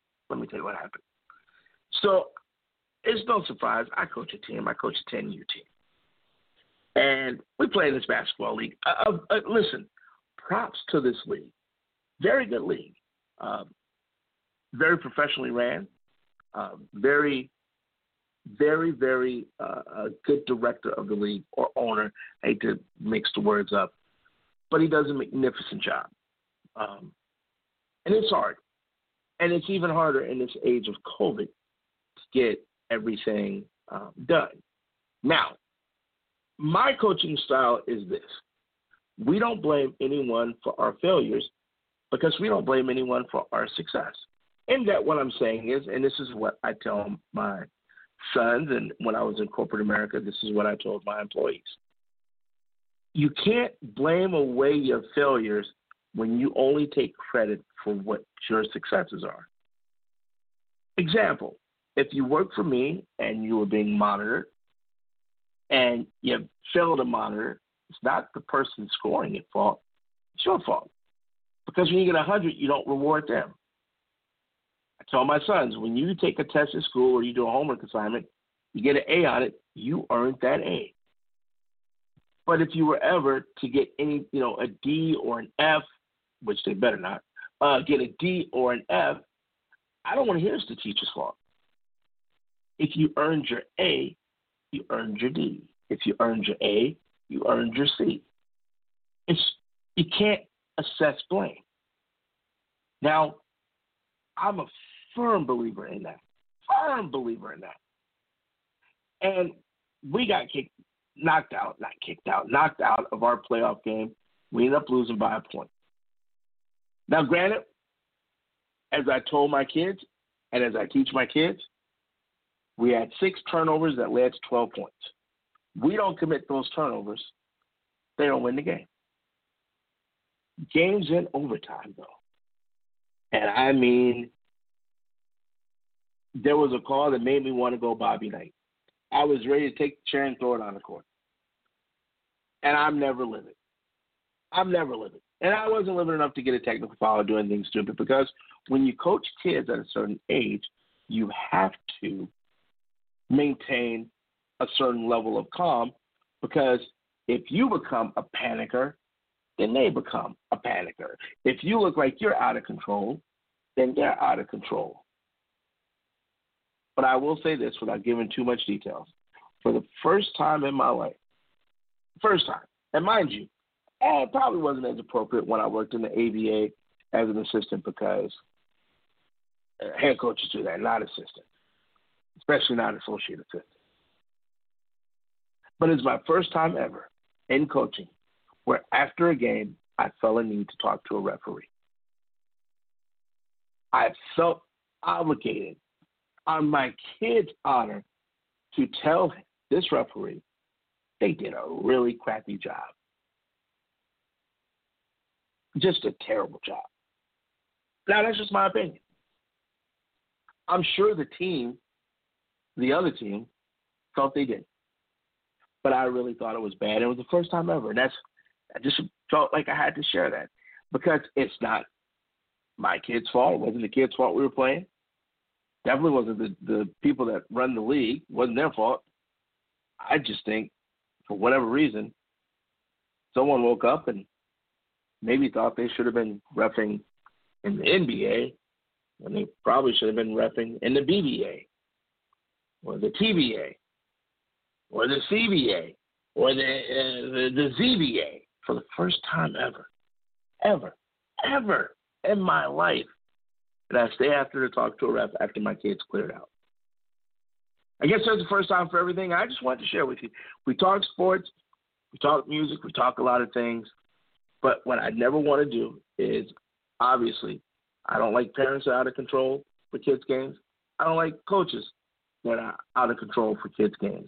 So it's no surprise. I coach a team. I coach a 10U team. And we play in this basketball league. Listen, props to this league. Very good league. Very professionally ran. Very good director of the league, or owner. I hate to mix the words up, but he does a magnificent job. And it's hard. And it's even harder in this age of COVID to get everything done. Now, my coaching style is this. We don't blame anyone for our failures because we don't blame anyone for our success. And that what I'm saying is, and this is what I tell my sons, and when I was in corporate America, this is what I told my employees. You can't blame away your failures when you only take credit for what your successes are. Example, if you work for me and you were being monitored and you failed to monitor, it's not the person scoring at fault, it's your fault. Because when you get 100, you don't reward them. I tell my sons, when you take a test at school or you do a homework assignment, you get an A on it, you earned that A. But if you were ever to get any, a D or an F, which they better not, get a D or an F, I don't want to hear it's the teacher's fault. If you earned your A, you earned your D. If you earned your A, you earned your C. You can't assess blame. Now, I'm a firm believer in that. And we got knocked out of our playoff game. We ended up losing by a point. Now, granted, as I told my kids and as I teach my kids, we had 6 turnovers that led to 12 points. We don't commit those turnovers, they don't win the game. Game's in overtime, though. And I mean, there was a call that made me want to go Bobby Knight. I was ready to take the chair and throw it on the court. And I'm never livid. And I wasn't livid enough to get a technical foul or do anything stupid, because when you coach kids at a certain age, you have to maintain a certain level of calm, because if you become a panicker, then they become a panicker. If you look like you're out of control, then they're out of control. But I will say this without giving too much details. For the first time in my life, and mind you, it probably wasn't as appropriate when I worked in the ABA as an assistant, because head coaches do that, not assistant, especially not associate assistant. But it's my first time ever in coaching where after a game I felt a need to talk to a referee. I felt obligated on my kid's honor to tell this referee they did a really crappy job. Just a terrible job. Now, that's just my opinion. I'm sure the other team, felt they did. But I really thought it was bad. It was the first time ever. And I just felt like I had to share that because it's not my kid's fault. It wasn't the kid's fault we were playing. Definitely wasn't the people that run the league. It wasn't their fault. I just think, for whatever reason, someone woke up and maybe thought they should have been reffing in the NBA when they probably should have been reffing in the BBA or the TBA or the CBA or the ZBA for the first time ever in my life. And I stay after to talk to a ref after my kids cleared out. I guess that's the first time for everything. I just wanted to share with you. We talk sports, we talk music, we talk a lot of things. But what I never want to do is, obviously, I don't like parents that are out of control for kids' games. I don't like coaches that are out of control for kids' games.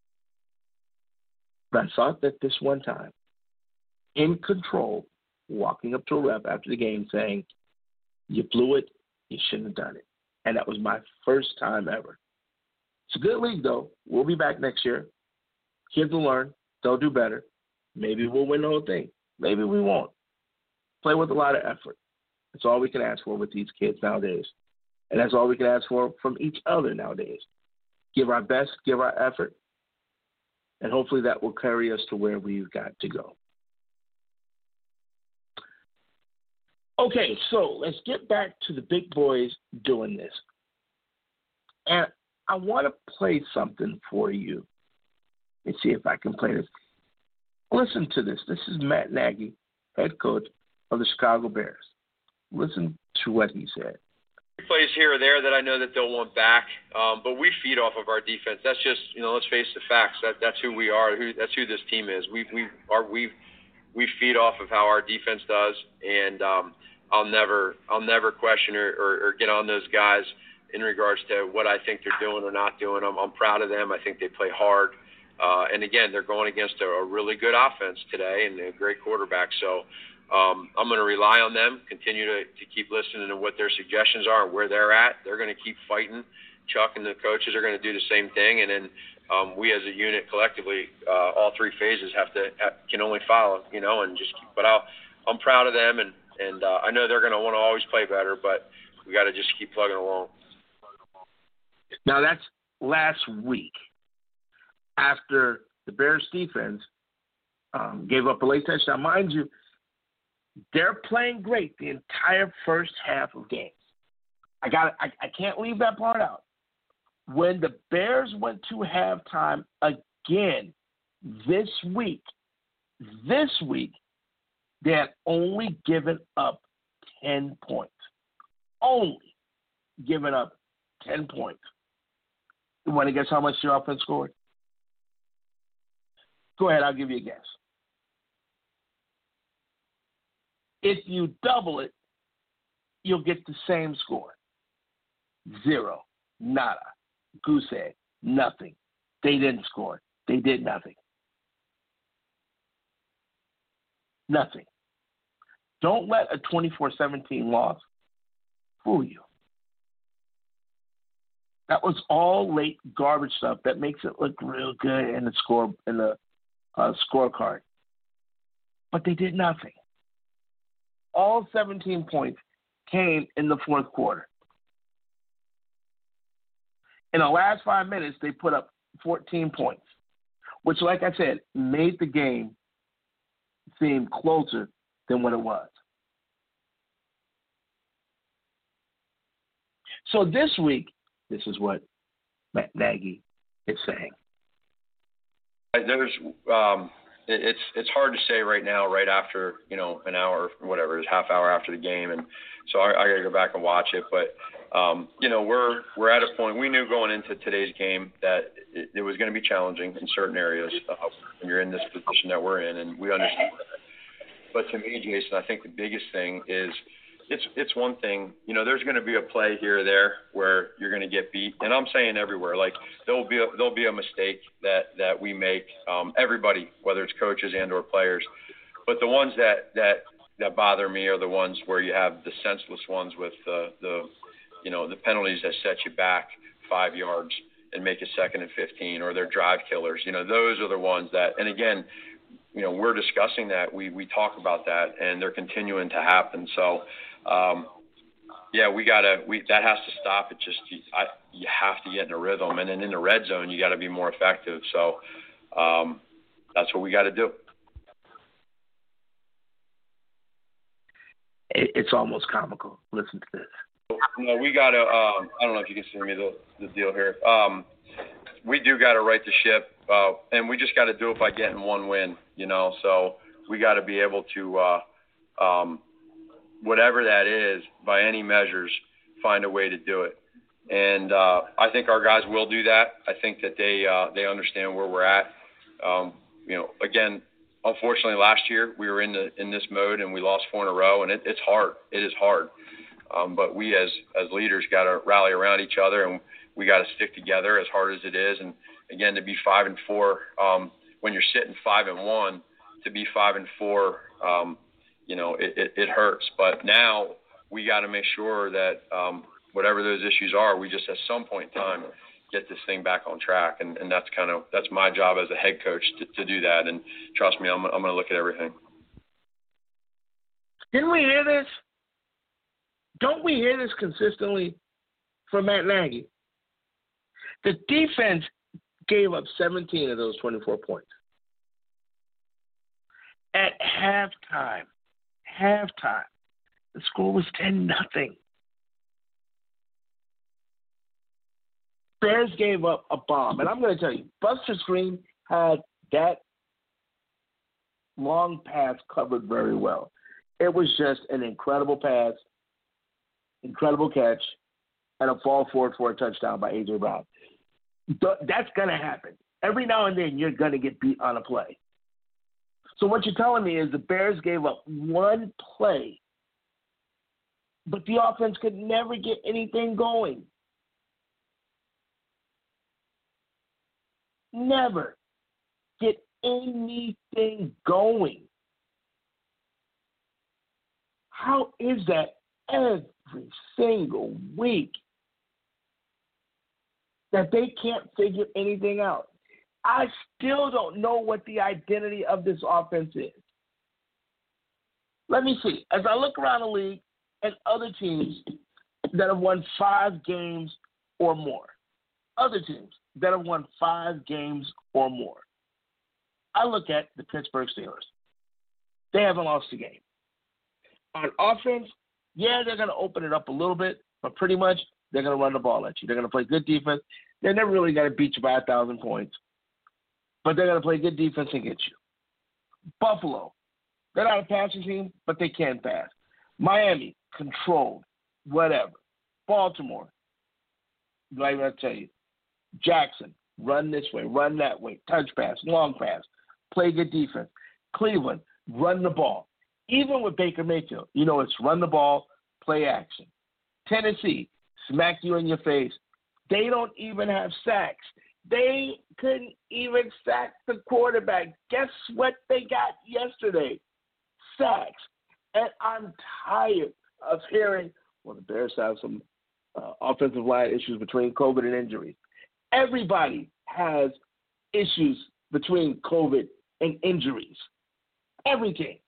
But I thought that this one time, in control, walking up to a ref after the game saying, you blew it, you shouldn't have done it. And that was my first time ever. It's a good league, though. We'll be back next year. Kids will learn. They'll do better. Maybe we'll win the whole thing. Maybe we won't. Play with a lot of effort. That's all we can ask for with these kids nowadays. And that's all we can ask for from each other nowadays. Give our best, give our effort, and hopefully that will carry us to where we've got to go. Okay, so let's get back to the big boys doing this. And I want to play something for you. Let's see if I can play this. Listen to this. This is Matt Nagy, head coach of the Chicago Bears. Listen to what he said. Plays here or there that I know that they'll want back, but we feed off of our defense. That's just, let's face the facts. That's who we are. That's who this team is. We feed off of how our defense does, and I'll never question or get on those guys in regards to what I think they're doing or not doing. I'm proud of them. I think they play hard. And again, they're going against a really good offense today and a great quarterback. So I'm going to rely on them, continue to keep listening to what their suggestions are and where they're at. They're going to keep fighting. Chuck and the coaches are going to do the same thing. And then we as a unit collectively, all three phases can only follow, and just keep. But I'm proud of them, and I know they're going to want to always play better, but we got to just keep plugging along. Now, that's last week after the Bears defense gave up a late touchdown. Mind you, they're playing great the entire first half of games. I can't leave that part out. When the Bears went to halftime again this week, they had only given up 10 points. Only given up 10 points. You want to guess how much your offense scored? Go ahead, I'll give you a guess. If you double it, you'll get the same score. 0. Nada. Goose egg. Nothing. They didn't score. They did nothing. Nothing. Don't let a 24-17 loss fool you. That was all late garbage stuff that makes it look real good in the scorecard. But they did nothing. All 17 points came in the fourth quarter. In the last 5 minutes, they put up 14 points, which, like I said, made the game seem closer than what it was. So this week, this is what Matt Nagy is saying. It's hard to say right now, right after, an hour, whatever, it's half hour after the game. And so I got to go back and watch it. But we're at a point. We knew going into today's game that it was going to be challenging in certain areas when you're in this position that we're in, and we understand that. But to me, Jason, I think the biggest thing is it's one thing. There's going to be a play here or there where you're going to get beat, and I'm saying everywhere. Like there'll be a mistake that we make. Everybody, whether it's coaches and or players, but the ones that bother me are the ones where you have the senseless ones with the penalties that set you back 5 yards and make it 2nd and 15, or they're drive killers. Those are the ones that, and again, we're discussing that. We talk about that, and they're continuing to happen. So, that has to stop. It just, you have to get in a rhythm, and then in the red zone, you got to be more effective. So, that's what we got to do. It's almost comical. Listen to this. We got to, I don't know if you can see me the deal here. We do got to right the ship, and we just got to do it by getting one win, So we got to be able to, whatever that is, by any measures, find a way to do it. And I think our guys will do that. I think that they understand where we're at. Again, unfortunately, last year we were in this mode and we lost 4 in a row, and it's hard. It is hard. But we as leaders got to rally around each other, and we got to stick together as hard as it is. And again, to be 5-4, when you're sitting 5-1, to be 5-4, it hurts. But now we got to make sure that whatever those issues are, we just at some point in time get this thing back on track. And that's my job as a head coach to do that. And trust me, I'm going to look at everything. Didn't we hear this? Don't we hear this consistently from Matt Nagy? The defense gave up 17 of those 24 points. At halftime, the score was 10-0. Bears gave up a bomb. And I'm going to tell you, Buster Skrine had that long pass covered very well. It was just an incredible pass, incredible catch, and a fall forward for a touchdown by A.J. Brown. That's going to happen. Every now and then you're going to get beat on a play. So what you're telling me is the Bears gave up one play, but the offense could never get anything going. Never get anything going. How is that every single week that they can't figure anything out? I still don't know what the identity of this offense is. Let me see. As I look around the league and other teams that have won 5 games or more, other teams that have won 5 games or more, I look at the Pittsburgh Steelers. They haven't lost a game. On offense, yeah, they're going to open it up a little bit, but pretty much they're going to run the ball at you. They're going to play good defense. They're never really going to beat you by 1,000 points, but they're going to play good defense and get you. Buffalo, they're not a passing team, but they can pass. Miami, controlled, whatever. Baltimore, I got to tell you. Jackson, run this way, run that way, touch pass, long pass, play good defense. Cleveland, run the ball. Even with Baker Mayfield, it's run the ball, play action. Tennessee, smack you in your face. They don't even have sacks. They couldn't even sack the quarterback. Guess what they got yesterday? Sacks. And I'm tired of hearing, the Bears have some offensive line issues between COVID and injuries. Everybody has issues between COVID and injuries. Every team.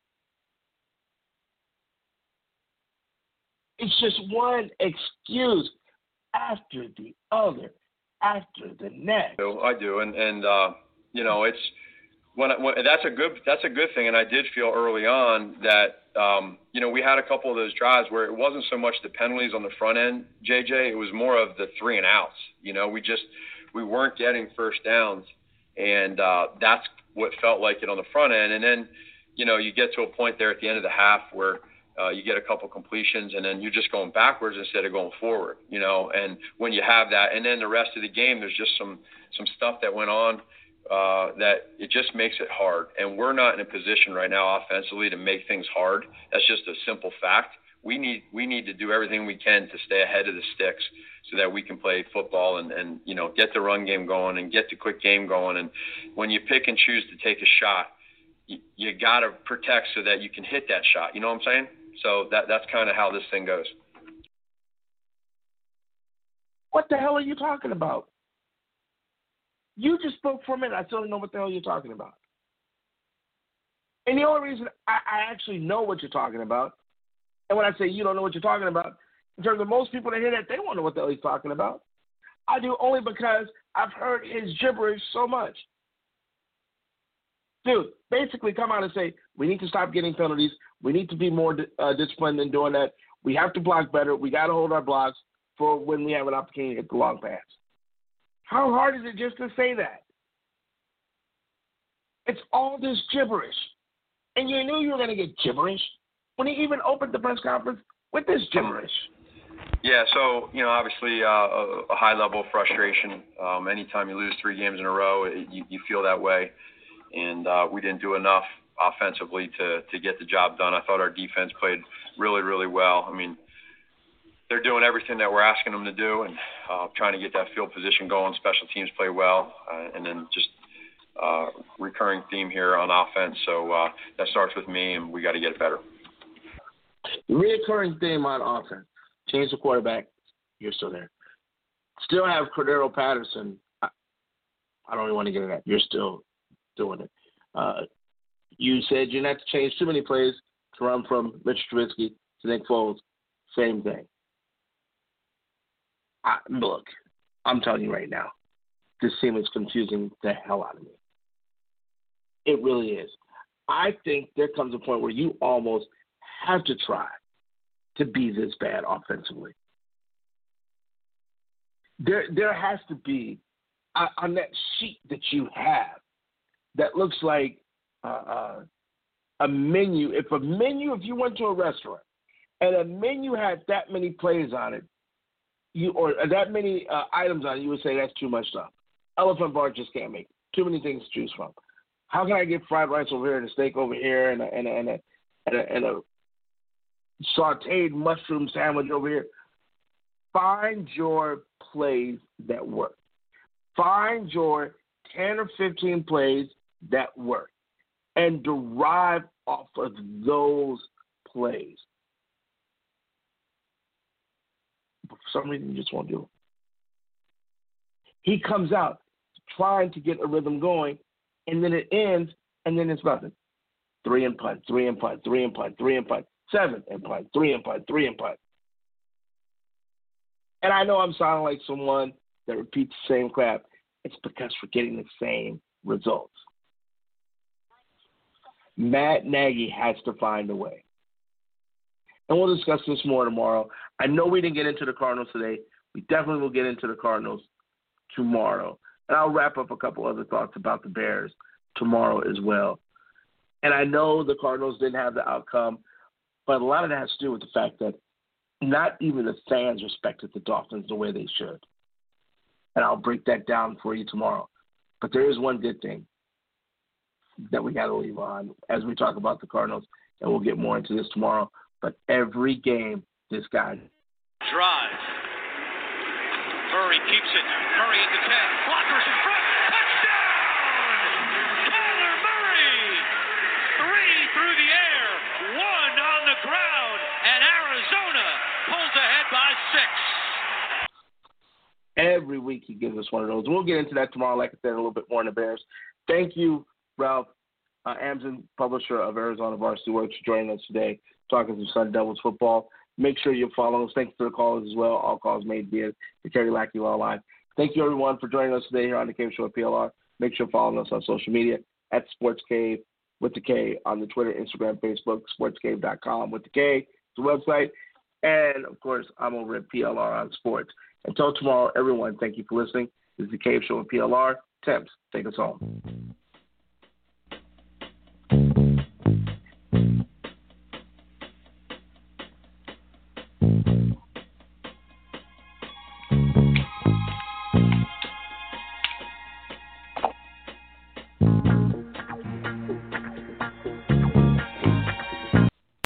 It's just one excuse after the other, after the next. I do, and it's when that's a good thing. And I did feel early on that we had a couple of those drives where it wasn't so much the penalties on the front end, JJ. It was more of the 3 and outs. We weren't getting first downs, and that's what felt like it on the front end. And then you get to a point there at the end of the half where You get a couple completions, and then you're just going backwards instead of going forward, And when you have that, and then the rest of the game, there's just some stuff that went on that it just makes it hard. And we're not in a position right now offensively to make things hard. That's just a simple fact. We need to do everything we can to stay ahead of the sticks so that we can play football and get the run game going and get the quick game going. And when you pick and choose to take a shot, you got to protect so that you can hit that shot. You know what I'm saying? So that's kind of how this thing goes. What the hell are you talking about? You just spoke for a minute. I still don't know what the hell you're talking about. And the only reason I actually know what you're talking about, and when I say you don't know what you're talking about, in terms of most people that hear that, they won't know what the hell he's talking about. I do only because I've heard his gibberish so much. Dude, basically come out and say, we need to stop getting penalties. We need to be more disciplined in doing that. We have to block better. We got to hold our blocks for when we have an opportunity to hit the long pass. How hard is it just to say that? It's all this gibberish. And you knew you were going to get gibberish when he even opened the press conference with this gibberish. Yeah, so, obviously a high level of frustration. Anytime you lose 3 games in a row, you feel that way. And we didn't do enough offensively to get the job done. I thought our defense played really, really well. I mean, they're doing everything that we're asking them to do and trying to get that field position going. Special teams play well. And then just recurring theme here on offense. So that starts with me, and we got to get it better. Reoccurring theme on offense. Change the quarterback. You're still there. Still have Cordero Patterson. I don't even want to get into that. You're still doing it. You said you didn't have to change too many plays to run from Mitch Trubisky to Nick Foles. Same thing. Look, I'm telling you right now, this team is confusing the hell out of me. It really is. I think there comes a point where you almost have to try to be this bad offensively. There has to be, on that sheet that you have, that looks like a menu. If you went to a restaurant and a menu had that many plays on it, or that many items on it, you would say that's too much stuff. Elephant bar just can't make it. Too many things to choose from. How can I get fried rice over here and a steak over here and a sautéed mushroom sandwich over here? Find your plays that work. Find your 10 or 15 plays that work and derive off of those plays. But for some reason, you just won't do it. He comes out trying to get a rhythm going, and then it ends, and then it's nothing. 3 and punt, 3 and punt, 3 and punt, 3 and punt, 7 and punt, 3 and punt, 3 and punt. And I know I'm sounding like someone that repeats the same crap. It's because we're getting the same results. Matt Nagy has to find a way. And we'll discuss this more tomorrow. I know we didn't get into the Cardinals today. We definitely will get into the Cardinals tomorrow. And I'll wrap up a couple other thoughts about the Bears tomorrow as well. And I know the Cardinals didn't have the outcome, but a lot of that has to do with the fact that not even the fans respected the Dolphins the way they should. And I'll break that down for you tomorrow. But there is one good thing that we got to leave on as we talk about the Cardinals, and we'll get more into this tomorrow. But every game, this guy drives. Murray keeps it. Murray at the 10. Blockers in front. Touchdown! Kyler Murray! 3 through the air, 1 on the ground, and Arizona pulls ahead by 6. Every week he gives us one of those. We'll get into that tomorrow, like I said, a little bit more in the Bears. Thank you, Ralph Amson, publisher of Arizona Varsity Works, for joining us today, talking some Sun Devils football. Make sure you follow us. Thanks to the callers as well. All calls made via the Kerry Lackey Law Line. Thank you, everyone, for joining us today here on the Cave Show at PLR. Make sure you're following us on social media at Sports Cave with the K on the Twitter, Instagram, Facebook, sportscave.com with the K, the website. And, of course, I'm over at PLR on Sports. Until tomorrow, everyone, thank you for listening. This is the Cave Show at PLR. Temps, take us home.